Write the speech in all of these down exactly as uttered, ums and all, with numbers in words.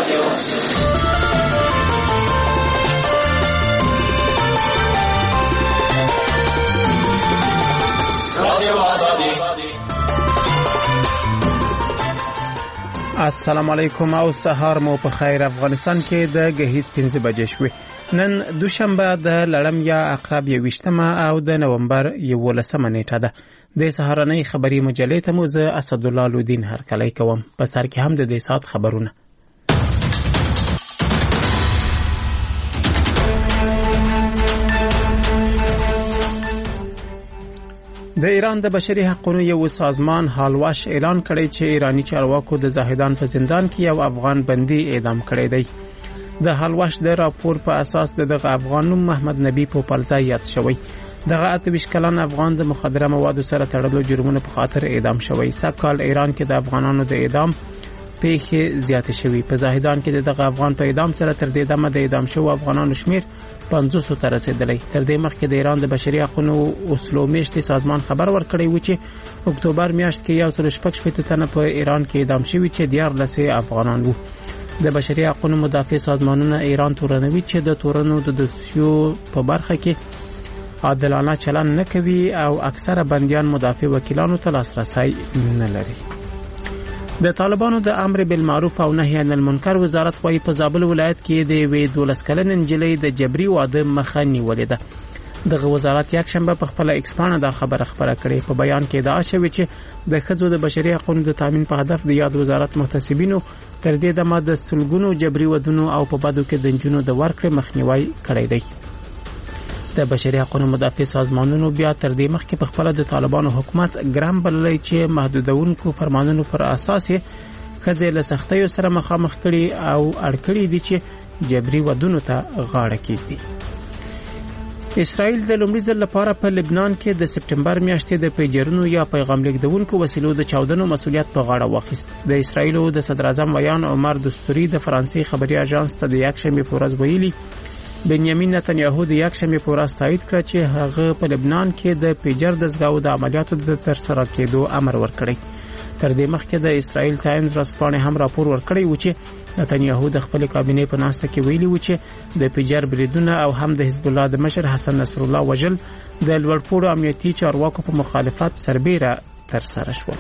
السلام علیکم او سهار مو په خیر. افغانستان کې د غهیز پنځه بجې شوې. نن دوشنبه د لړم یا عقرب یویشتمه او د نومبر یولسمه نیټه ده. د سهارنۍ خبري مجلې ته مو زه اسدالله لودین هرکلی کوم. په سر کې هم د دې سات خبرونه. د ایران د بشري حقوقو یو سازمان حالواش اعلان کړی چې ایرانی چارواکو د زاهدان په زندان کې یو افغان بندي اعدام کړی دی. د حالواش د راپور په اساس دغه افغان نوم محمد نبی پوپلزا یاد شوی. دغه اته ویشت کلن افغان د مخدره موادو سره تړلو جرمونو په خاطر اعدام شوی. سکهال ایران کې د افغانانو د اعدام پیښې زیاتې شوي. په زاهدان کې دغه افغان په اعدام سره تر دې دمه د اعدام شوو افغانانو شمیر پنځوس ته رسیدلی. تر دې مخکې د ایران د بشري حقوقو اصولو میشتي سازمان خبر ورکړی و چې اکتوبر میاشت کې یو سل شپږ شپېته تنه په ایران کې اعدام شوي چې دیارلس افغانان وو. د بشري حقوقو مدافع سازمانونه ایران تورنوي چې د تورنو د دوسیو په برخه کې عادلانه چلند نه کوي او اکثره بندیان مدافع وکیلانو ته لاسرسی نه لري. د طالبانو د امر بالمعروف او نهی عن المنکر وزارت وايي په زابل ولایت کې د یوې دولس کلن نجلۍ د جبري واده مخه نیولې ده. دغه وزارت یک شنبه په خپل ایکس باندې دا خبره خبره کړې. په بیان کې ادعا شوې چې د ښځو د بشري حقوقو د تامین په هدف د یاد وزارت محتسبینو تر دې دمه د سلګونو جبري ودونو او په بدو کې د نجونو د ورکړې مخنیوي کړی دی. د بشري حقوقو مدافع سازمانونو بیا تر دې مخکې په خپل د طالبانو حکومت ګرام بللی چې محدودونکو فرمانونو پر اساس ښځې له سختیو سره مخامخ کړي او اړ کړي دي چې جبري ودونو ته غاړه کېږدي. اسرائیل د لومړي ځل لپاره په لبنان کې د سپټمبر میاشتې د پیجرونو یا پیغام لیږدونکو وسیلو د چاودنو مسؤلیت په غاړه واخیست. د اسرائیل د صدر اعظم ویان عمر دستوري د فرانسې خبري اژانس ته د یکشنبه په ورځ ویلي بنیامین نتنیاهو د یکشنبه په ورځ تایید کړ چې هغه په لبنان کې د پیجر دستګاو د عملیاتو د ترسره کېدو امر ورکړی. تر دې مخکې د اسرائیل ټایمز ورځپاڼې هم راپور ورکړی و چې نتنیاهو د خپل کابینې په ناسته کې ویلي و چې د پیجر بریدونه او هم د حزب الله د مشر حسن نصر الله وژل د لوړپوړو امنیتي چارواکو په مخالفت سربیره ترسره شول.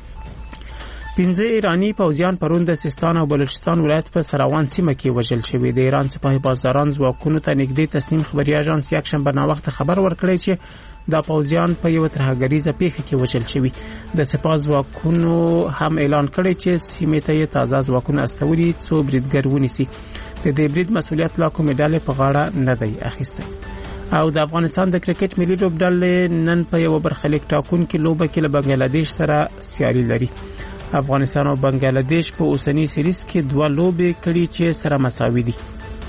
پنځه ایرانی پوځیان پرون د سیستان او بلوچستان ولایت په سراوان سیمه کې وژل شوي. د ایران سپاه بازداران ځواکونو ته نږدې تسنیم خبري اژانس یکشنبه ناوخته خبر ورکړی چې دا پوځیان په یو ترهګریزه پیښه کې وژل شوي. د سپاه ځواکونو هم اعلان کړی چې سیمې ته تازه ځواکونه استولي څو بریدګر ونیسي. د دې برید مسؤلیت لا کومې ډلې په غاړه نه دی اخیستی. او د افغانستان د کرکټ ملي لوبډلې نن په یو برخلیک ټاکونکې لوبه کې له بنگلاديش سره سیالي لري. افغانستان او بنگلاديش په اوسنی سیریز کې دوه لوبې کړي چې سره مساوي دي.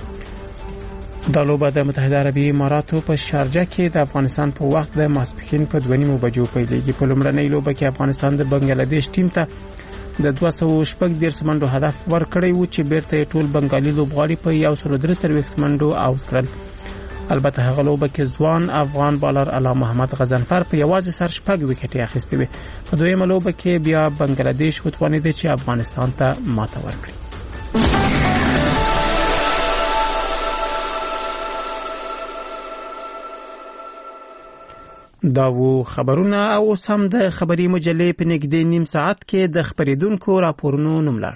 دا لوبه د متحده عربي اماراتو په شارجه کې د افغانستان په وخت د ماسپښین په دوه نیمو بجو پیلېږي. په لومړنۍ لوبه کې افغانستان د بنگلاديش ټیم ته د دوه سوه شپږ دېرش منډو هدف ورکړی و چې بیرته ټول بنگالي لوبغاړي په یو سل درې څلوېښت منډو آوټ کړل. البته هغه لوبه کې ځوان افغان بالر علا محمد غضنفر په یوازې سر شپږ وکټې اخیستې وې. په دویمه لوبه کې بیا بنگلاديش وتوانېده چې افغانستان ته ماته ورکړي. دا وو خبرونه او اوس هم د خبري مجلې په نږدې نیم ساعت کې د خبرېدونکو راپورونو نوملړ.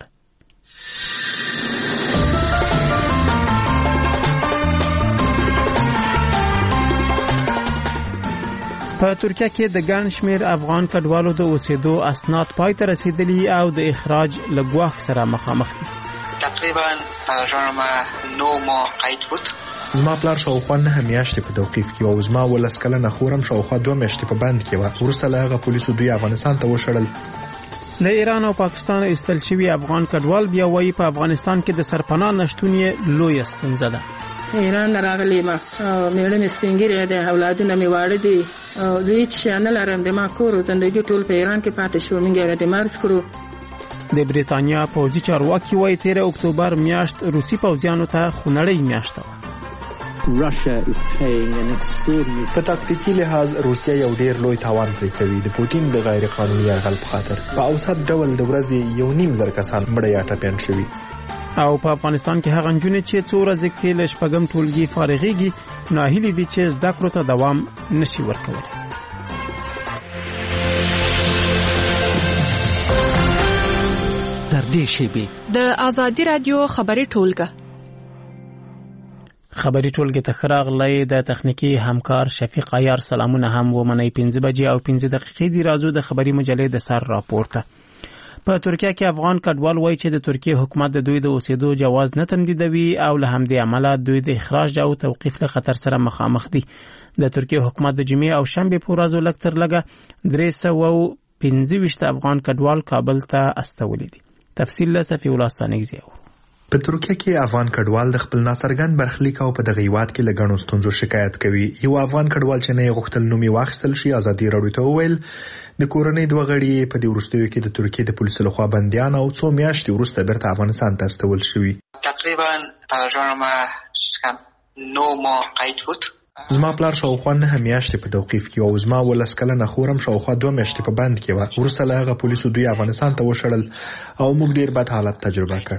په ترکیه کې د ګڼ شمېر افغان کډوالو د اوسېدو اسناد پای ته رسیدلي او د اخراج له ګواښ سره مخامخ دي. تقریبا پلان ما نو ماه قید بود. زما پلار شاوخوا نه میاشتې په توقیف کې او زما ولس کلنه خورم شاوخوا دوه میاشتې په بند کې و. وروسته له هغه پولیسو دوی افغانستان ته وشړل. له ایران او پاکستان ایستل شوي افغان کډوال بیا وایي په افغانستان کې د سرپناه نشتون یې لویه ستونزه ده. ایران راغلی ما میړنې سپینګیرې د اولادونه مې واړه دي او زه هیڅ شی نه لرم. د ما کور او زندګي ټول په ایران کې پاتې شو. موږ یې د مرز کړو. د بریتانیا پوځي چارواکي وایي تېره اکتوبر میاشت روسي پوځیانو ته خونړۍ میاشت وه. په تاکتیکي لحاظ روسیه یو ډیر لوی تاوان پرې کوي د پوتین د غیر قانوني یرغل په خاطر. په اوسط ډول د ورځې یو نیم زر کسان مړه یا ټپیان شوي. او په افغانستان کې هغه نجونې چې څو ورځې کې له شپږم ټولګي فارغېږي ناهیلې دي چې زده کړو ته دوام نشي ورکولی. تر دې شیبې د آزادي رادیو خبري ټولګه خبري ټولګه ته راغلی د تخنیکی همکار شفیق عیار سلامونه هم ومنئ. پنځه بجې او پنځه دقیقې دی راځو د خبري مجلې د سر راپورته. په ترکیه کې افغان کډوال وایي چې د ترکیه حکومت د دوی د اوسېدو جواز نه تمدیدوي او له همدې امله دوی د اخراج او توقیف له خطر سره مخامخ دي. د ترکیه حکومت د جمعې او شنبې په ورځو لږ تر لږه درې سوه پنځه ویشت افغان کډوال کابل ته استولي دي. تفصیل له صفی الله ثانیزی. په ترکیه کې افغان کډوال د خپل ناڅرګند برخلیک او په دغه هیواد کې له ګڼو ستونزو شکایت کوي. یو افغان کډوال چې نه غوښتل نوم یې واخیستل شي ازادي راډیو ته وویل د کورنۍ دوه غړي په دې وروستیو کې د ترکیه د پولیسو لخوا بندیان او څو میاشتې وروسته بیرته افغانستان ته استول شوي. تقریبا پلان ما کم نو ماه قید بود. زما پلار شاوخوا نه میاشتې په توقیف کې او زما ولس کلنه خورم شاوخوا دوه میاشتې په بند کې و. وروسته له هغه پولیسو دوی افغانستان ته وشړل او موږ ډیر بد حالت تجربه کړ.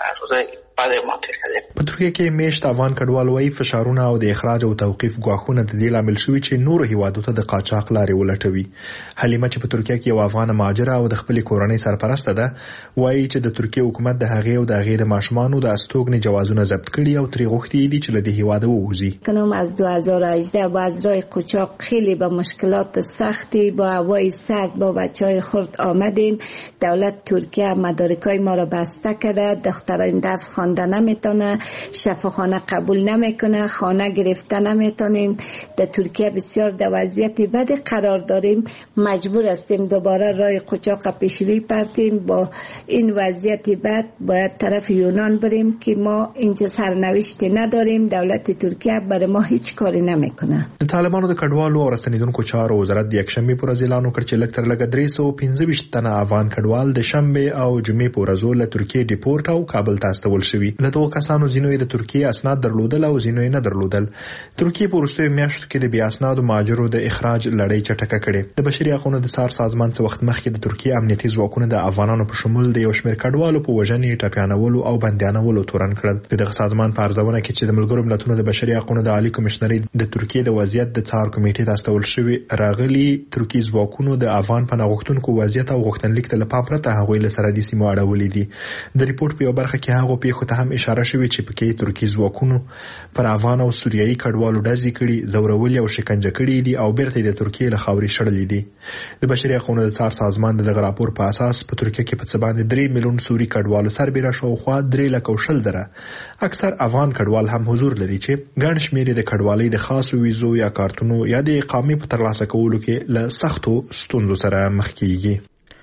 په ترکیه کې میشت افغان کډوال وایي فشارونه او د اخراج او توقیف ګواښونه د دې لامل شوي چې نورو هیوادو ته د قاچاق لارې ولټوي. حلیمه چې په ترکیه کې یو افغان مهاجره او د خپلې کورنۍ سرپرسته ده وایي چې د ترکیه حکومت د هغې او د هغې د ماشومانو د استوګنې جوازونه ضبط کړي او ترې غوښتي دي چې له دې هیواده ووځي. کنم از دو هزار و هجده با از راه قاچاق خیلی با مشکلات سختی با هوای سرد با بچهای خرد آمدیم. دولت ترکیه مدارکای ما را بسته کرده. دخترایم درس خوانده نمیتونه، شفاخانه قبول نمیکنه، خانه گرفته نمیتونیم. در ترکیه بسیار در وضعیت بد قرار داریم. مجبور هستیم دوباره راه قاچاق پیشروی پرتیم. با این وضعیت بد باید طرف یونان بریم که ما اینجا سرنوشتی نداریم. دولت ترکیه برای ما هیچ کاری نمیکنه. طالبانو د کډوالو او راستنیدونکو چارو وزارت د یکشنبې په ورځ اعلان وکړ چې لږ تر لږه درې سوه پنځه ویشت تنه افغان کډوال د شنبې او جمعې په ورځو له ترکیې ډیپورټ او کابل ته استول شوي. له دغو کسانو ځینو یې د ترکیې اسناد درلودل او ځینو یې نه درلودل. ترکیې په وروستیو میاشتو کې د بې اسنادو مهاجرو د اخراج لړۍ چټکه کړې. د بشري حقونو د څار سازمان څه وخت مخکې د ترکیې امنیتي ځواکونه د افغانانو په شمول د یو شمېر کډوالو په وژنې، ټپیانولو او بندیانولو تورن کړل. د دغه سازمان په ارزونه کې چې د ملګرو ملتونو د بشري حقونو د عالی کمشنرۍ د ترکیې د وضعیت د څار کمیټې ته استول شوي راغلي ترکیې ځواکونو د افغان پناه غوښتونکو وضعیت او غوښتنلیک ته له پام پرته هغوی له سرحدي سیمو اړولي دي. د ریپورت په یو برخه کې هغو پیښو ته هم اشاره شوې چې پکې ترکیې ځواکونو پر افغان او سوریایي کډوالو ډزې کړي، ځورولي او شکنجه کړي دي او بیرته د ترکیې له خاورې شړلې دي. د بشري حقونو د څار سازمان دغه راپور په اساس په ترکیه کې په څه باندې درې میلیون سوري کډوالو سربېره شاوخوا درې لکه او شل زره اکثر افغان کډوال هم حضور لري چې ګڼ شمېر د کډوالۍ د خاصو ویزو یا کارتونو یا د اقامې په ترلاسه کولو کې له سختو ستونزو سره مخ کیږي.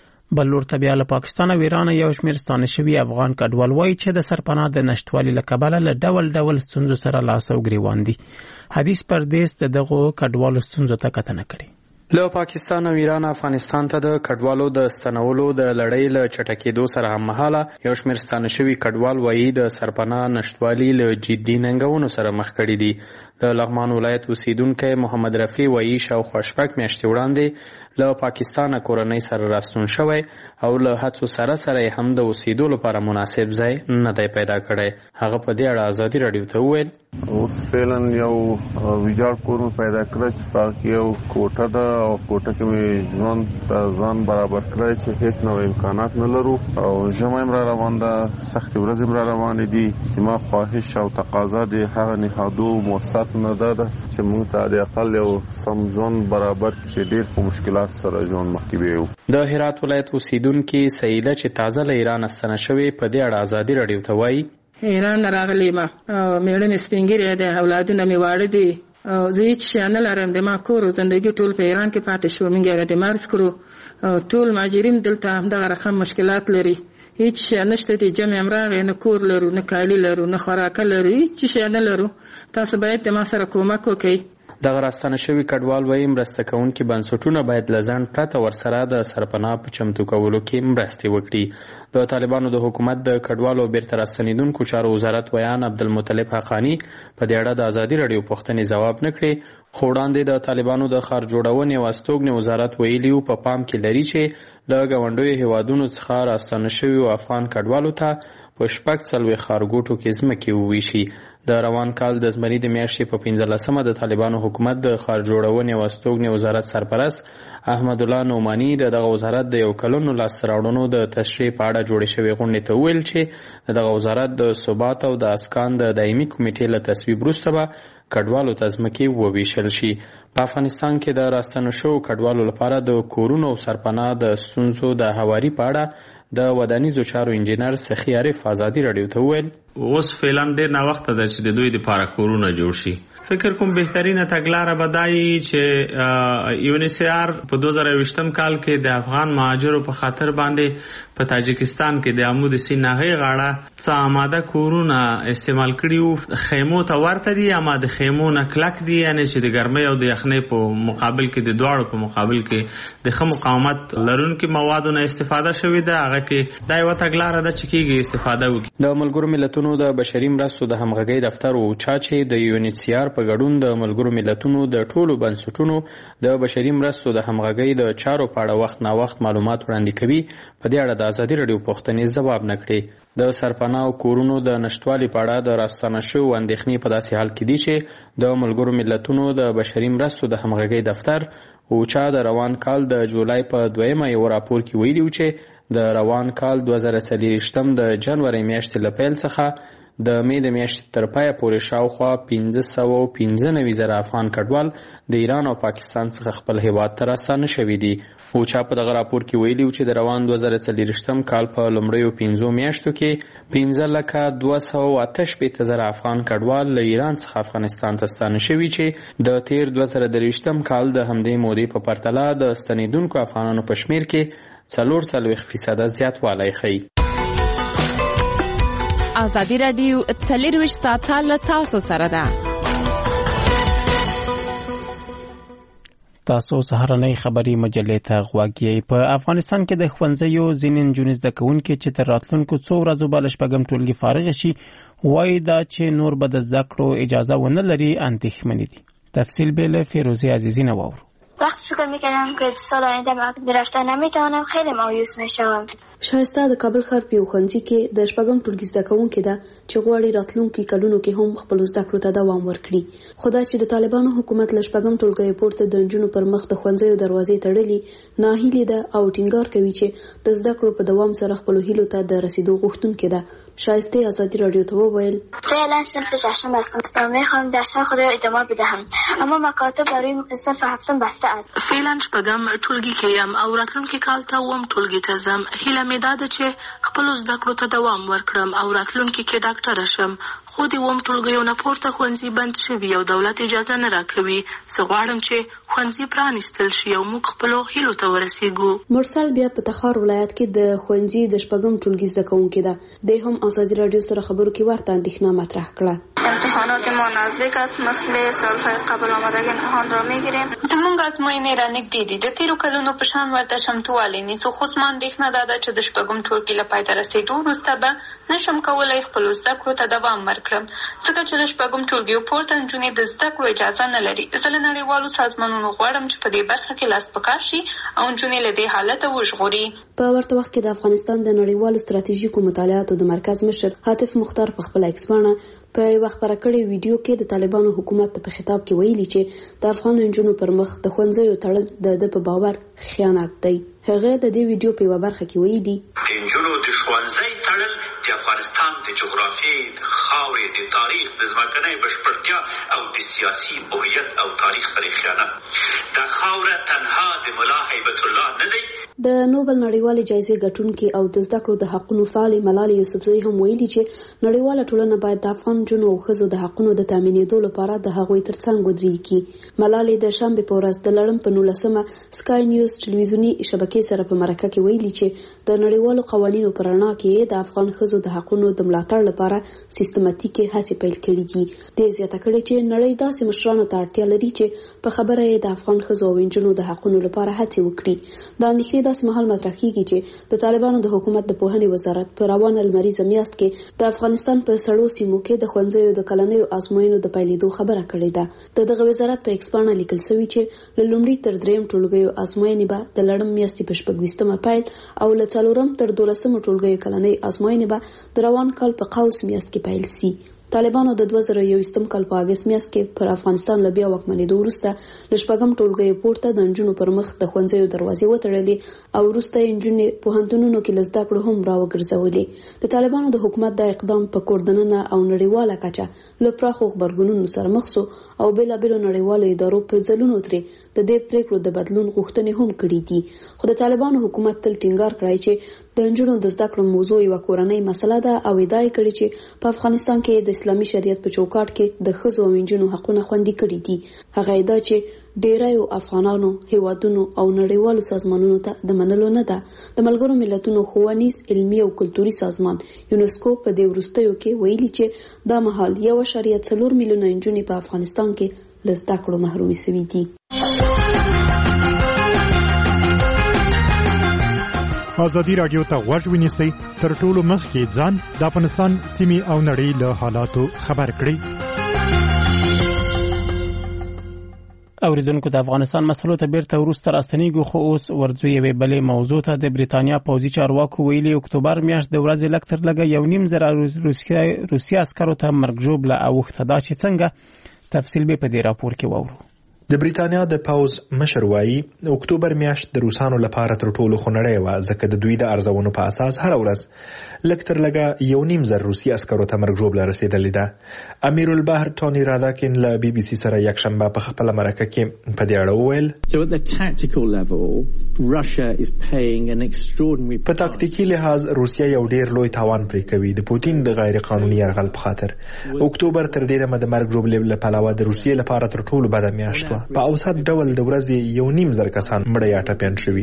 بل لور ته بیا له پاکستان او ایران یو شمېر ستانه شوي افغان کډوال وایي چې د سرپناه د نشټوالي له کبله له ډول ډول ستونزو سره لاس او ګریوان دي. حدیث پردیس د دغو کډوالو ستونزو ته کتنه کړې. له پاکستان او ایران افغانستان ته د کډوالو د ستنولو د لړۍ له چټکېدو سره هممهاله یو شمېر ستانه شوي کډوال وایي د سرپناه نشټوالي له جدي ننګونو سره مخ کړي دي. د لغمان ولایت اوسیدونکی محمد رفیع وایي شاوخوا شپږ میاشتې وړاندې له پاکستانه کورنۍ سره راستون شوی او له هڅو سره سره هم د اوسېدو لپاره مناسب ځای نه دی پیدا کړی. هغه په دې اړه ازادي راډیو ته وویل اوس فعلا یو ویجاړ کور مې پیدا کړی چې پاک یو کوټه ده او کوټه کې مې ژوند ته ځان برابر کړی چې هیڅ نوې امکانات نه لرو او ژمی هم را روان ده، سختې ورځې هم را روانې دي. چې ما خواهش او تقاضا د هغه نهادو مؤسساتو نه ده چې موږ ته د اقل یو سم ژوند برابر کړي چې ډېر په مشکلات سره ژوند مخکې بیو. د هرات ولایت اوسیدونکي سیده چې تازه له ایران ستنه شوې په دې اړه ازادي راډیو ته وایي ایران راغلی ما میړه مې سپینګیری دی، اولادونه مې واړه دي، زه هیڅ شی نه لرم. د ما کور او زندګي ټول په ایران کې پاتې شو. موږ یې د مرز کړو. ټول مهاجرین دلته همدغه رقم مشکلات لري. هیڅ شی نشته دی. جمع هم راغی، نه کور لرو، نه کالي لرو، نه خوراکه لرو، هیڅ شی نه لرو. تاسو باید د ما سره کومک وکړئ. دغه راستنه شوي کډوال وایي مرسته کوونکي بنسټونه باید له ځنډ پرته ورسره د سرپناه په چمتو کولو کې مرستې وکړي. د طالبانو د حکومت د کډوالو بیرته راستنیدونکو چارو وزارت ویان عبدالمطلب حقانی په دې اړه د ازادي راډیو پوښتنې ځواب نه کړې. خو وړاندې د طالبانو د ښار جوړونې او استوګنې وزارت ویلي و په پام کې لري چې له ګاونډیو هیوادونو څخه راستنه شویو افغان کډوالو ته په شپږ څلوېښت ښارګوټو کې ځمکې وویشي. د روان کال د زمري د میاشتې په پنځلسمه د طالبانو حکومت د ښار جوړونې او استوګنې وزارت سرپرست احمد الله نعماني د دغه وزارت د یو کلونو لاسته راوړنو د تشریح په اړه جوړې شوې غونډې ته وویل چې د دغه وزارت د ثبات او د اسکان د دایمي کمیټې له تصویب وروسته به کډوالو ته ځمکې وویشل شي. په افغانستان کې د راستنو شوو کډوالو لپاره د کورونو او سرپناه د ستونزو د هواري په اړه د ودانیزو چارو انجینر سخی عارف ازادي راډیو ته وویل اوس فعلا ډېر ناوخته ده چې د دوی لپاره کورونه جوړ شي. فکر کوم بهترینه تګلاره به دا وي چې یونیسیار په دوه زره یوویشتم کال کې د افغان مهاجرو په خاطر باندې په تاجکستان کې د عمود سیند ناحیې غاړه څه آماده کورونه استعمال کړي وو. خیمو ته ورته دي اما د خیمو نه کلک دي، یعنی چې د ګرمۍ او د یخنۍ په مقابل کې د دواړو په مقابل کې د ښه مقاومت لرونکي موادو نه استفاده شوې ده. هغه کې دا یوه تګلاره ده چې کېږي استفاده وکړي. د ملګرو ملتونو د بشري مرستو د همغږۍ دفتر اوچا چې د یونیسیار په ګډون د ملګرو ملتونو د ټولو بنسټونو د بشري مرستو د همغږۍ د چارو په اړه وخت نا وخت معلومات وړاندې کوي، په دې اړه د ازادي راډیو پوښتنې ځواب نه کړي. د سرپناه او کورونو د نشټوالي په اړه د راستنه شوو اندېښنې په داسې حال کې دي چې د ملګرو ملتونو د بشري مرستو د همغږۍ دفتر اوچا د روان کال د جولای په دویمه یو راپور کې ویلي و چې د روان کال دوه زره څلېرویشتم د جنورۍ میاشتې له پیل څخه د مې د میاشتې تر پایه پورې شاوخوا پنځه سوه پنځه نوي زره افغان کډوال د ایران او پاکستان څخه خپل هیواد ته راستانه شوي دي. اوچا په دغه راپور کې ویلي و چې د روان دوه زره څلېرویشتم کال په لومړیو پنځو میاشتو کې پنځه لکه دوه سوه اته شپېته زره افغان کډوال له ایران څخه افغانستان ته ستانه شوي چې د تیر دوه زره درویشتم کال د همدې مودې په پرتله د ستنېدونکو افغانانو په شمېر کې څلور څلوېښت فیصده زیاتوالی ښیي. ازادي راډیو څلېرویشت ساعته له تاسو سره ده. تاسو سهارنۍ خبري مجلې ته غوږ یې. په افغانستان کې د ښوونځیو ځینې نجونې زده کوونکي چې تر راتلونکو څو ورځو به له شپږم ټولګي فارغ شي وایي دا چې نور به د زده کړو اجازه ونه لري اندېښمنې دي. تفصیل به له فیروزی عزیزی نه واورو. وقت فکر میکردم که سال آینده مکتب رفتن نمیتوانم خیلی مایوس میشم. شایسته د کابل ښار په یو ښوونځي کې د شپږم ټولګي زده کوونکې ده چې غواړي راتلونکي کلونو کې هم خپلو زده کړو ته دوام ورکړي. خو دا چې د طالبانو حکومت له شپږم ټولګي پورته د نجونو پر مخ د ښوونځیو دروازې تړلي ناهیلې ده او ټینګار کوي چې د زده کړو په دوام سره خپلو هیلو ته د رسیدو غوښتونکې ده. شایسته ازادي راډیو ته وویل فعلا صنف ششم هستم و میخوام درس‌های خود را ادامه بدهم اما مکاتب برای صنف هفتم بسته است. فعلا شپږم ټولګي کې یم او راتلونکي کال ته اووم ټولګي ته ځم. هیله مې دا ده چې خپلو زده کړو ته دوام ورکړم او راتلونکي کې ډاکټره شم. خو د اووم ټولګیو نه پورته ښوونځي بند شوي او دولت اجازه نه راکوي. زه غواړم چې ښوونځي پرانیستل شي او موږ خپلو هیلو ته ورسیږو. مرسل بیا په تخار ولایت کې د ښوونځي د شپږم ټولګي زده کوونکې ده. دی هم ازادي راډیو سره خبرو کې ورته اندېښنه مطرح کړه. امتحانات ما نزدیک است، مثل سالهای قبل آمادگی امتحان را میگیریم. زمونږ ازموینې را نږدې دي، د تیرو کلونو په شان ورته چمتووالی نیسو. خو زما اندېښنه دا ده چې د شپږم ټولګي له پای ته رسېدو وروسته به نشم کولی خپلو زده کړو ته دوام ورکړم، ځکه چې د شپږم ټولګیو پورته نجونې د زده کړو اجازه نه لري. زه له نړیوالو سازمانونو غواړم چې په دې برخه کې لاس په کار شي او نجونې له دې حالته وژغوري. په ورته وخت کې د افغانستان د نړیوالو ستراتیژیکو مطالعاتو د مرکز مشر حاتف مختار په خپل ایکس باندې په یو خبره کړې ویډیو کې د طالبانو حکومت په خطاب کې ویلي چې د افغان نجونو پر مخ د ښوونځیو تړل د د په باور خیانت دی. هغه د دې ویډیو په یو برخه کې ویلي د نجونو د ښوونځي تړل د افغانستان د جغرافیې، د خاورې، د تاریخ، د ځمکنۍ بشپړتیا او د سیاسي هویت او تاریخ سره خیانت. دا خاوره تنها د ملا هیبت الله نه دی. د نوبل نړیوالې جایزې ګټونکي او د زده کړو د حقونو فعالې ملالۍ یوسفزۍ هم ویلي چې نړیواله ټولنه باید د افغان نجونو او ښځو د حقونو د تامینېدو لپاره د هغوی ترڅنګ ودرېږي. ملالۍ د شنبې په ورځ د لړم په نولسمه سکای نیوز ټلویزیوني شبکې سره په مرکه کې ویلي چې د نړیوالو قوانینو پر رڼا کې د افغان ښځو د حقونو د ملاتړ لپاره سیستماتیکي هڅې پیل کړې دي. د زیاته کړې چې نړۍ داسې مشرانو ته اړتیا لري چې په خبره یې د افغان ښځو او نجونو د حقونو لپاره هڅې وکړي. دا اندېښنې د داسې مهال مطرح کیږي چې د طالبانو د حکومت د پوهنې وزارت په روانه لمریزه میاشت کې د افغانستان په سړو سیمو کې د ښوونځیو د کلنیو ازموینو د پیلېدو خبره کړې ده. د دغه وزارت په ایکس پاڼه لیکل شوی چې له لومړي تر دریم ټولګیو ازموینې به د لړم میاشتې په شپږویشتمه پیل او له څلورم تر دولسمه ټولګیو کلنۍ ازموینې به د روان کال په قوس میاشت کې پیل شي. طالبانو د دوه زره یوویشتم کال په اګست میاشت کې پر افغانستان له بیا واکمنېدو وروسته له شپږم ټولګیو پورته د نجونو پر مخ د ښوونځیو دروازې وتړلې او وروسته یې نجونې پوهنتونونو کې له زده کړو هم راوګرځولې. د طالبانو د حکومت دا اقدام په کور دننه او نړیواله کچه له پراخو غبرګونونو سره مخ شو او بېلابېلو نړیوالو ادارو په ځلونو ترې د دې پریکړو د بدلون غوښتنې هم کړې دي. خو د طالبانو حکومت تل ټینګار کړی چې د نجونو د زده کړو موضوع یوه کورنۍ مسله ده او ادعا یې کړې چې په افغانستان کې د اسلامي شریعت په چوکاټ کې د ښځو او نجونو حقونه خوندي کړي دي. هغه ادعا چې ډیرایو افغانانو هیوادونو او نړیوالو سازمانونو ته د منلو نه ده. د ملګرو ملتونو ښوونیز علمي او کلتوري سازمان یونسکو په دې وروستیو کې ویلي چې دا مهال یو اعشاریه څلور میلیونه نجونې په افغانستان کې له زده کړو محرومې شوي دي. ازادي راډیو ته غوږ ونیسئ، تر ټولو مخکې ځان د افغانستان سیمې او نړۍ له حالاتو خبر کړئ. اوریدونکو د افغانستان مسلو ته بیرته وروسته راستنیږو، خو اوس ورځو یوې بلې موضوع ته. د بریتانیا پوځي چارواکو ویلي اکتوبر میاشت د ورځې لږ تر لږه یو نیم زره روسي عسکرو ته مرګ ژوبله اوښته. دا چې څنګه، تفصیل به په دې راپور کې واورو. د بریتانیا د پوز مشر وایي اکتوبر میاشت د روسانو لپاره تر ټولو خونړۍ وه، ځکه د دوی د ارزونو په اساس هر ورځ لږ تر لږه یو نیم زر روسي عسکرو ته مرګ ژوبله رسېدلې ده. امیر البحر ټوني راداکین له بي بي سي سره یکشنبه په خپله مرکه کې په دې اړه وویل په تاکتیکي لحاظ روسیه یو ډیر لوی تاوان پرې کوي د پوتین د غیر قانوني یرغل په خاطر. اکتوبر تر دې دمه د مرګ ژوبلې له پلوه د روسیې لپاره تر ټولو بده میاشت وه. په اوسط ډول د ورځې یو نیم زر کسان مړه یا ټپیان شوي.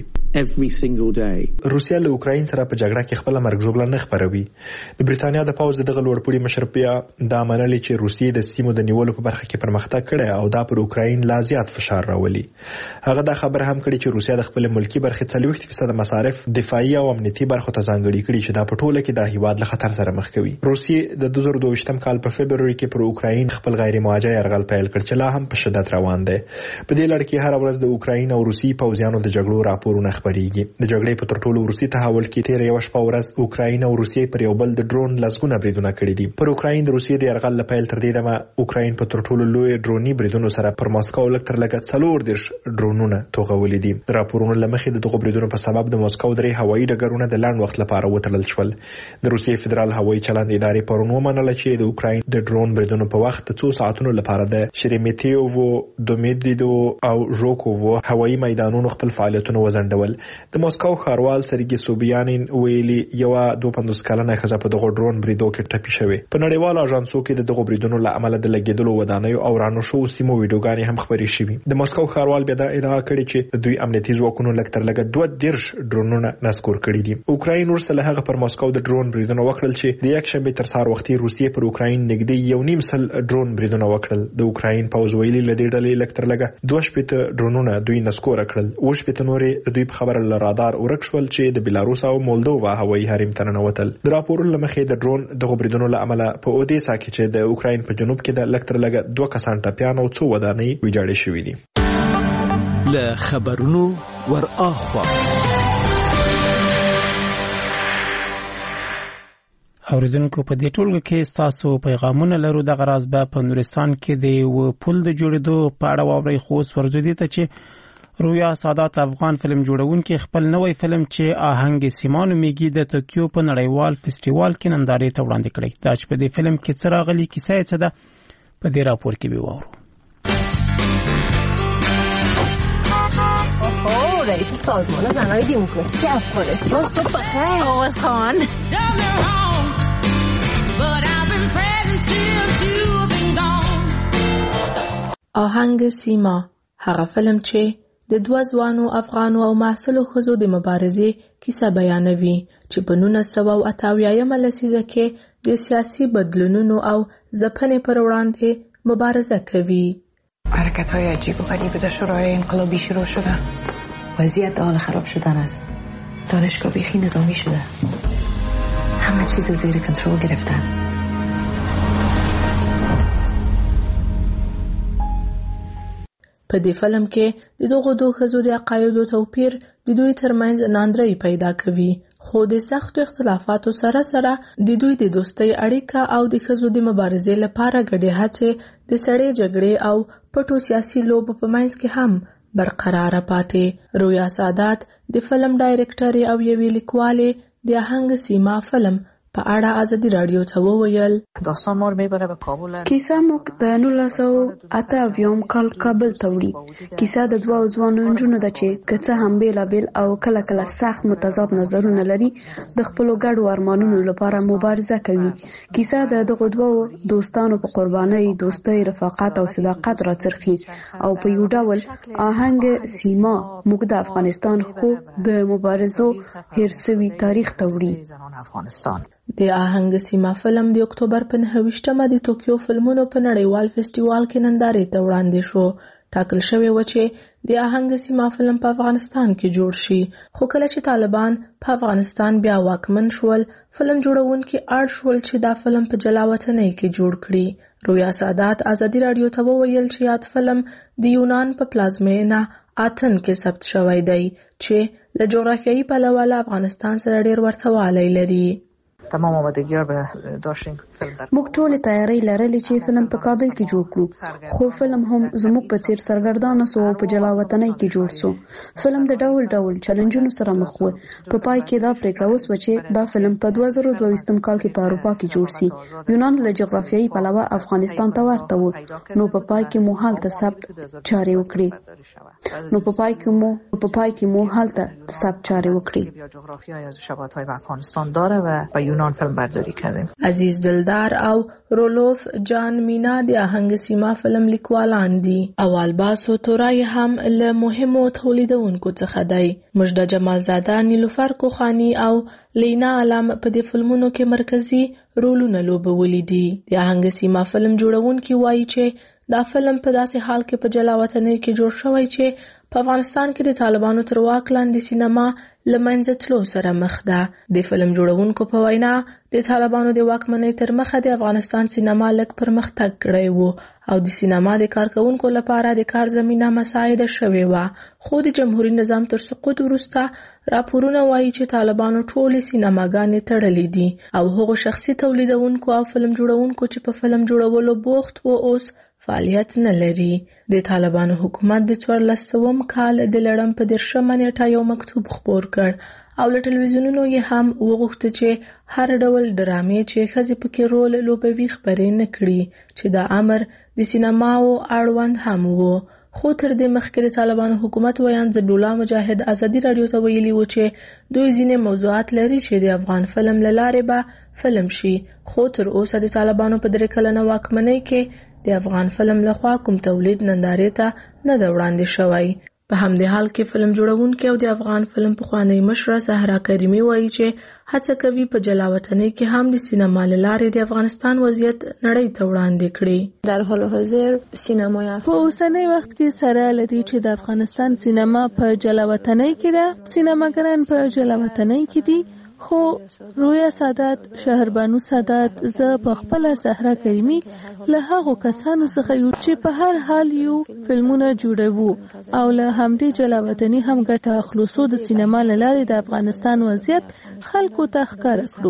روسیه له اوکراین سره په جګړه کې خپله مرګ ژوبله نه خپروي. د بریتانیا د پوځ دغه لوړپوړي مشر بیا دا منلې چې روسیې د سیمو د نیولو په برخه کې پرمختګ کړی او دا پر اوکراین لا زیات فشار راولي. هغه دا خبره هم کړې چې روسیه د خپل ملکی برخې څلوېښت فیصد مصارف دفاعي او امنیتي برخو ته ځانګړي کړي چې دا په ټوله کې د هیواد له خطر سره مخ کوي. روسیې د دوه زره دوه کال په فبروري کې پر اوکراین خپل غیر مواجه یرغل پیل کړ چې لا هم په شدت روان دی. په دې لړ کې هر ورځ د اوکراین او روسي پوځیانو د جګړو راپورونه خبريږي. د جګړې په تر ټولو روسي تحول کې تیر یو شپه ورځ اوکراین او روسیې پر یو بل د ډرون لسګونه بریدونه کړي دي. پر اوکراین د روسیې د یرغل لپاره تر دې دمه اوکراین په تر ټولو لوی ډروني بریدونو سره پر ماسکو لږ تر لږه څلور دېرش ډرونونه توغولي دي. راپورونه لمخې د دغو بریدونو په سبب د ماسکو درې هوایي ډګرونه د لاند وخت لپاره وتړل شول. د روسیې فدرال هوایي چلند ادارې پرون ومنله چې د اوکراین د ډرون بریدونو په وخت څو ساعتونو لپاره د شریمیتیوو، دومیدیدو او ژوکوو هوایي میدانونو خپل فعالیتونه وځنډول. د ماسکو ښاروال سرګي سوبیانین ویلي یوه دوه پنځوس کلنه ښځه په دغو ډرون بریدو کې ټپي شوې. په نړیوالو اژانسو کې د دغو بریدونو له امله د لګېدلو ودانیو او رانو شوو سیمو ویډیوګانې هم خپرې شوي. د ماسکو ښاروال بیا دا ادعا کړې چې دوی امنیتي ځواکونو لږ تر لږه دوه دېرش ډرونونه نسکور کړي دي. اوکراین وروسته له هغه پر ماسکو د ډرون بریدونه وکړل چې د یکشنبې تر سهار وختي روسیې پر اوکراین نږدې یو نیم سل ډرون بریدونه وکړل. د اوکراین پوځ ویلي له دې ډلې لږ تر لږه دوه شپېته ډرونونه دوی نسکور کړل. اوه شپېته نورې د دوی په خبره له رادار ورک شول چې د بیلاروس او مولدووا هوایي حریم ته ننوتل. د راپورونو له مخې د ډرون دغو بریدونو له امله په اودیسا کې چې د اوکراین په جنوب کې د لږ تر لږه دوه کسان ټپیان او څو ودانۍ ویجاړې شوې دي. له خبرونو ور اخوا اوریدونکو په دې ټولګه کې تاسو پیغامونه لرو. د غراز به په نورستان کې د و پل د جوړېدو په اړه واورئ. خو ورځو دي ته چې رویا سادات افغان فلم جوړونکي خپل نوې فلم چې آهنګ سیمانو میږي د توکیو په نړیوال فستیوال کې نندارې ته وړاندې کړی. دا چې په دې فلم کې څه راغلي، کیسه یې څه ده، په دې راپور کې به واورو. اوه رئیس سازمان زنای دموکراتیک افغانستان صبح بخیر. آغاز خان آهنګ سیما هغه فلم چې د دوه ځوانو افغانو او محصلو ښځو د مبارزې کیسه بیانوي چې په نولس سوه اته اویایمه لسیزه کې د سیاسي بدلونونو او ځپنې پر وړاندې مبارزه کوي. حرکت‌های عجیب و غریب در شورای انقلابی شروع شدن. وضعیت حال خراب شدن است. دانشگاه بیخی نظامی شده. همه چیز زیر کنترل گرفتن. په دې فلم کې د دغو دوه ښځو د عقایدو توپیر د دوی ترمنځ ناندرۍ پیدا کوي، خو د سختو اختلافاتو سره سره د دوی د دوستۍ اړیکه او د ښځو د مبارزې لپاره ګډې هڅې د سړې جګړې او پټو سیاسي لوبو په منځ کې هم برقراره پاتې. رویا سادات د فلم ډایرکټرې او یوې لیکوالې د آهنګ سیما فلم په اړه ازادي رادیو ته وویل: داستان ما رو میبره به کابل. کیسه موږ د نولس سوه اته اویایم کال کابل ته وړي. کیسه د دوه ځوانو نجونو ده چې که څه هم بیلابیل او کله کله سخت متضاد نظرونه لري، د خپلو ګډو ارمانونو لپاره مبارزه کوي. کیسه د دغو دوو دوستانو په قربانۍ، دوستۍ، رفاقت او صداقت راڅرخي او په یو ډول آهنګ سیما موږ د افغانستان خو د مبارزو هیر سوي تاریخ ته وړي. د آهنګ سیما فلم د اکتوبر په نهه ویشتمه د توکیو فلمونو په نړیوال فستیوال کې نندارې ته وړاندې شو. ټاکل شوی و چې د آهنګ سیما فلم په افغانستان کې جوړ شي، خو کله چې طالبان په افغانستان بیا واکمن شول، فلم جوړونکي اړ شول چې دا فلم په جلا وطنۍ کې جوړ کړي. رویا سادات ازادي رادیو ته وویل چې یاد فلم د یونان په پلازمینه آتن کې ثبت شوی دی چې له جغرافیایي پلوه له افغانستان سره ډېر ورته والی لري. تمام آمادگی‌ها به داشتیم فیلم در موږ ټول تیاری لرلې چې فلم په کابل کې جوړ کړو، خو فلم هم زموږ په څیر سرګردانه سو او په جلا وطنۍ کې جوړ سو. فلم د ډول ډول چیلنجونو سره مخ و. په پای کې دا پریکړه وسوه چې دا فلم په دوه زره دوه ویشتم کال کې په اروپا کې جوړ سي. یونان له جغرافیایي پلوه افغانستان ته ورته و، نو په پای کې مو هلته ثبت چارې وکړې نو په پای کې مو په پای کې مو هلته ثبت چارې وکړې. جغرافیای از شباهت‌های با افغانستان داره و با یونان فیلم برداری کردیم. عزیز دلدار او رولوف جان مینا د آهنګ سیما فلم لیکوالان دي. اول باسو تورای هم له مهمو تولیدونکو څخه دی. مجده جمالزاده، نیلوفر کوخانی او لینا علم په دې فلمونو کې مرکزی رولونه لوبولي دي. د آهنګ سیما فلم جوړونکي وایي چې دا فلم په داسې حال کې په جلا وطنۍ کې جوړ شوی چې په افغانستان کې د طالبانو تر واک لاندې سینما له منځه تلو سره مخ ده. د فلم جوړونکو په وینا د طالبانو د واکمنۍ تر مخه د افغانستان سینما لږ پرمختګ کړی و او د سینما د کارکونکو لپاره د کار زمینه مساعده شوې وه، خو د جمهوریت نظام تر سقوط وروسته راپورونه وایي چې طالبانو ټولې سینماګانې تړلې دي او هغو شخصي تولیدونکو او فلم جوړونکو چې په فلم جوړولو بوخت و اوس فعالیت نه لري. د طالبانو حکومت د څوارلس سوم کال د لړم په دېرشمه نیټه یو مکتوب خپور کړ او له ټلویزیونونو یې هم وغوښته چې هر ډول ډرامې چې ښځې پکې رول لوبوي خپرې نه کړي، چې دا امر د سینماو اړوند هم و. خو تر دې مخکې د طالبانو حکومت ویان ضبیح الله مجاهد ازادي رادیو ته ویلي و چې دوی ځینې موضوعات لري چې د افغان فلم له لارې به فلم شي، خو تر اوسه د طالبانو په درې کلنه واکمنۍ کې د افغان فلم لخوا کوم تولید نندارې ته نه ده وړاندې شوی. په همدې حال کې فلم جوړونکي او د افغان فلم پخوانۍ مشره زهرا کریمي وایي چې هڅه کوي په جلا وطنۍ کې هم د سینما له لارې د افغانستان وضعیت نړۍ ته وړاندې کړي. در حال حاضر سینمای په اوسنۍ وخت کې سره لدی چې د افغانستان سینما په جلا وطنۍ کې ده، سینماګران په جلا وطنۍ کې دي، خو رویا سادات، شهربانو سادات، زه په خپل زهرا کریمي له هغو کسانو څخه یو چې په هر حال یو فلمونه جوړوو او له همدې جلا وطنۍ هم ګټه اخلو، څو د سینما له لارې د افغانستان وضعیت خلکو ته ښکاره کړو.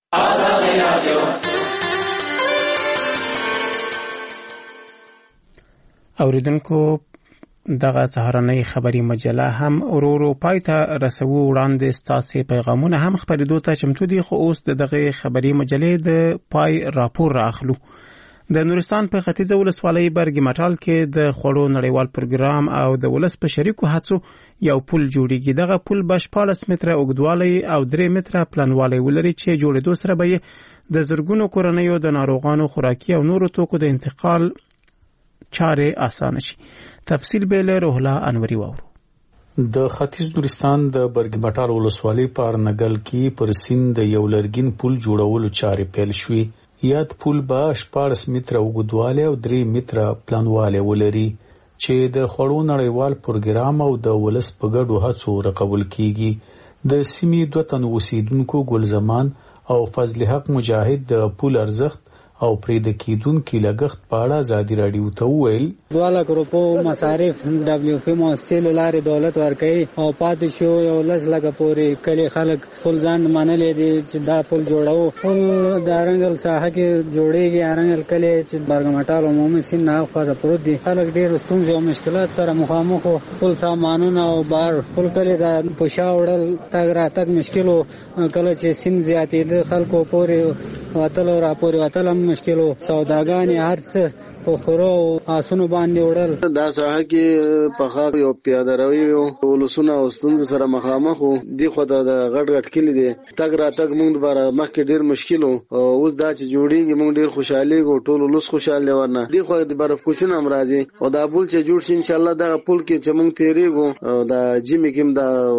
اوریدونکو، دغه سهارنۍ خبري مجله هم ورورو پای ته رسوو. وړاندې ستاسې پیغامونه هم خپرېدو ته چمتو دي، خو اوس د دغه خبري مجلې د پای راپور راخلو. د نورستان په ختیځه ولسوالۍ برګ مټال کې د خوړو نړیوال پروګرام او د ولس په شریکو هڅو یو پل جوړیږي. دغه پل به شپاړس متره اوږدوالی او درې متره پلنوالی ولري چې جوړېدو سره به د زرګونو کورنیو د ناروغانو خوراکي او نورو توکو د انتقال چارې آسانه شي. تفصیل به له روح الله انوري واورو. د ختیځ نورستان د برګ مټال ولسوالۍ په ارنګل کې پر سیند د یو لرګین پل جوړولو چارې پیل شوې. یاد پل به شپاړس متره اوږدوالی او درې متره پلنوالی ولري چې د خوړو نړیوال پروګرام او د ولس په ګډو هڅو رقبول کیږي. د سیمې دوه تن اوسیدونکو ګلزمان او فضل حق مجاهد د پول ارزښت او پرېده کېدونکي لګښت په اړه ازادي راډیو ته وویل دوه لکه روپو مصارف ډبلیو پی مؤسسې له لارې دولت ورکوي او پاتې شو یو لس لکه پورې کلي خلک خپل ځان منلی دي چې دا پل جوړو. پل د ارنګل ساحه کې جوړېږي. ارنګل کلي چې برګمټال عمومي سیند نه هاخوا ته پروت دي. خلک ډېر ستونزې او مشکلات سره مخامخ وو. خپل سامانونه او بار خپل کلي د په شا وړل تګ راتګ مشکل وو. کله چې سیند زیاتېده خلکو پورې وتل او راپورې وتل هم مشکل وو. سوداګانې هر څه په خورو آسونو باندې وړل. دا ساحه کې په خاطر یو پیاده روي او ولسونه او ستونزې سره مخامخ وو. دی خو د غټ غټ کلی دی تګ را تګ موږ لپاره مخکې ډیر مشکل وو. اوس دا چې جوړیږي موږ ډیر خوشاله یو. ټول ولس خوشاله ورنه دی خو د برف کوچنه هم راځي او دا پل چې جوړ شي ان شاء الله دا پل کې چې موږ تیریږو او دا جمی کې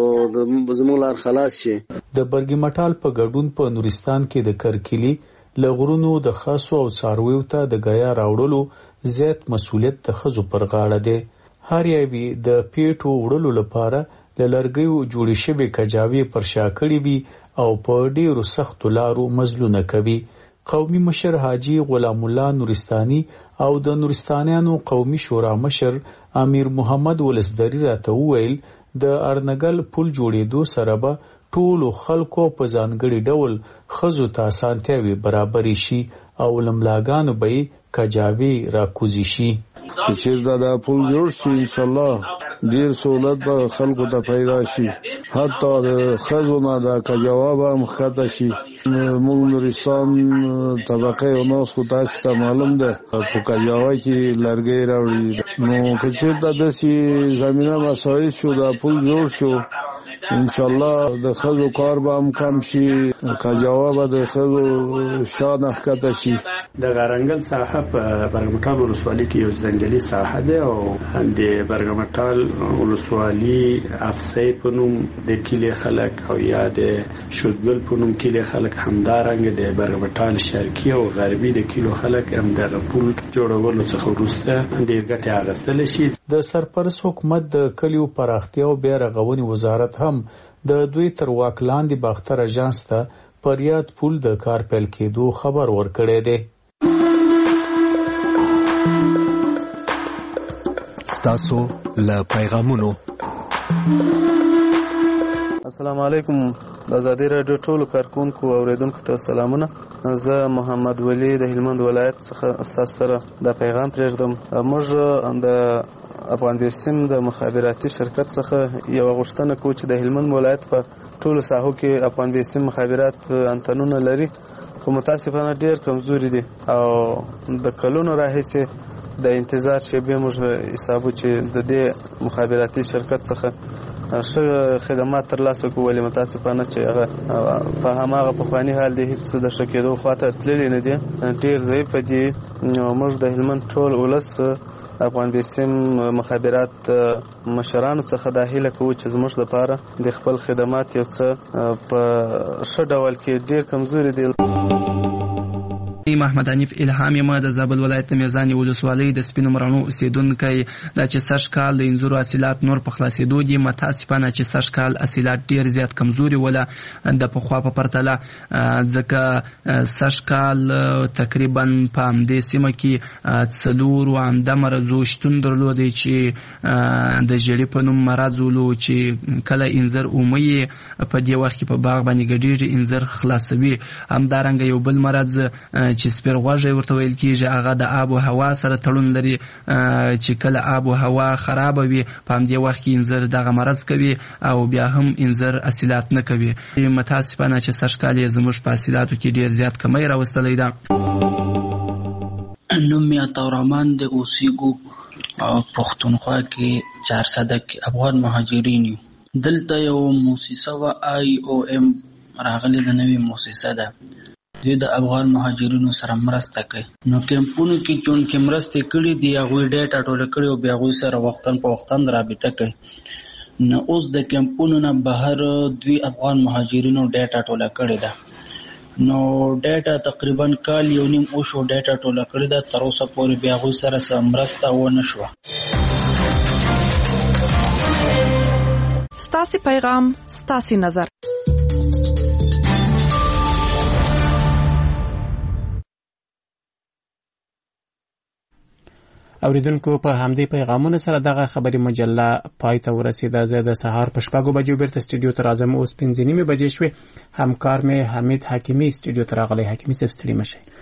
دا زموږ لار خلاص شي. د برګمټال په ګډون په نورستان کې د کرکلی لغرونو د خاصو او څارویو ته د غیا راوړلو زیات مسولیت د خزو پر غاړه دی. هر یوی د پیټو وړلو لپاره له لرګیو جوړې شوې کجاوې پر شا کړې وي او په ډیرو سختو لارو مزلونه کوي. قومي مشر حاجی غلام الله نورستاني او د نورستانیانو قومي شورا مشر امیر محمد ولسدری راته وویل د ارنګل پل جوړېدو سره به ټولو خلکو په ځانګړي ډول خزو ته اسانتیاوي برابرې شي او لملاګانو به کجاوي راکوزي شي. چې دا پل جوړ شي ان شاء الله ډیر سہولت به خلکو ته پیدا شي. حتی د خزو نه د کجاوا به مخته شي. موږ نورستان طبقه او نو خو تاسو ته معلوم ده په کجاوا کې لرګي راوړي. نو که چې د دې زمينه مسایل شو دا پل جوړ شو ان شاء الله د خزو کار به هم کم شي. کجاوا به د خزو شان حقته شي. د غرنګل ساحه په برګمټال ولسوالۍ کې یو ځنګلي ساحه ده او د برګمټال ولسوالۍ افسې په نوم د کلی خلک او یا د شودګل په نوم کلی خلک همدارنګ د برګمټال شرقي او غربي د کلو خلک هم د پل جوړولو څخه وروسته ډېر ګټه اخیستل شي. د سرپرست حکومت د کلیو پراختیا او بیا رغونې وزارت هم د دوی تر واک لاندې باختر اژانس ته پر یاد پل د کار پیل کېدو خبر ورکړی دی. تاسو له پیغامونو السلام علیکم. د آزادي رادیو ټولو کارکونکو او اوریدونکو ته سلامونه. زه محمد ولی د هلمند ولایت څخه تاسو سره د پیغام پرېږدم. موږ د افغان بیسیم د مخابراتي شرکت څخه یو غوښتنه کوو چې د هلمند ولایت په ټولو ساحو کې افغان بیسیم مخابرات انتنونه لري خو متاسفانه ډېر کمزوري دي او د کلونو راهیسې د انتظار شیبې موږ حسابو چې د دې مخابراتي شرکت څخه ښه خدمات ترلاسه کوو ولې متاسفانه چې هغه په هماغه پخواني حال دی هېڅ د ښه کېدو خواته تللي نه دي. ډېر ضعیفه دي. موږ د هلمند ټول ولس افغان بیسیم مخابرات مشرانو څخه دا هیله کوو چې زموږ لپاره د خپل خدمات یو څه په ښه ډول کې ډېر کمزوري دي. محمد حنیف الهام یم د زابل ولایت میزانې ولسوالۍ د سپینو مرغانو اوسیدونکی. دا چې سږ کال د انځورو حاصلات نور په خلاصېدو دي. متاسفانه چې سږ کال حاصلات ډېر زیات کمزوري وله د پخوا په پرتله ځکه سږ کال تقریبا په همدې سیمه کې څلورو عمده مرضو شتون درلودی چې د ژیړي په نوم مرض ولو چې کله انځر اومه یې په دې وخت کې په باغ باندې ګډېږي انځر خلاصوي. همدارنګه یو بل مرض چې سپیر غوږی ورته ویل کېږي هغه د آب و هوا سره تړون لري چې کله آب و هوا خرابه وي په همدې وخت کې انځر دغه مرض کوي او بیا هم انځر حاصلات نه کوي. متاسفانه چې سږ کال یې زموږ په حاصلاتو کې ډېر زیات کمی راوستلی ده. نوم مې عطاورحمن د اوسېږو پښتونخوا کې چارسده کې افغان مهاجرین یو. دلته یو موسسه وه آی او ام راغلې د نوې موسسه ده. دوی د افغان مهاجرینو سره مرسته کوي. نو کیمپونو کې چونکې مرستې کړي دي هغوی ډیټا ټوله کړي او بیا هغوی سره وختن په وختن رابطه کوي. نو اوس د کیمپونو نه بهر دوی افغان مهاجرینو ډیټا ټوله کړې ده. نو ډیټا تقریبا کال یو نیم وشو ډیټا ټوله کړې ده. تر اوسه پورې بیا هغوی سره څه مرسته ونه شوه. ستاسو پیغام ستاسو نظر. اوریدونکو په همدې پیغامونو سره دغه خبري مجله پای ته ورسیده. زه د سهار په شپږو بجو بیرته سټوډیو ته راځم. اوس پنځه نیمې بجې شوې. همکار مې حمید حکیمی سټوډیو ته راغلی. حکیمی صاحب ستړي مشئ.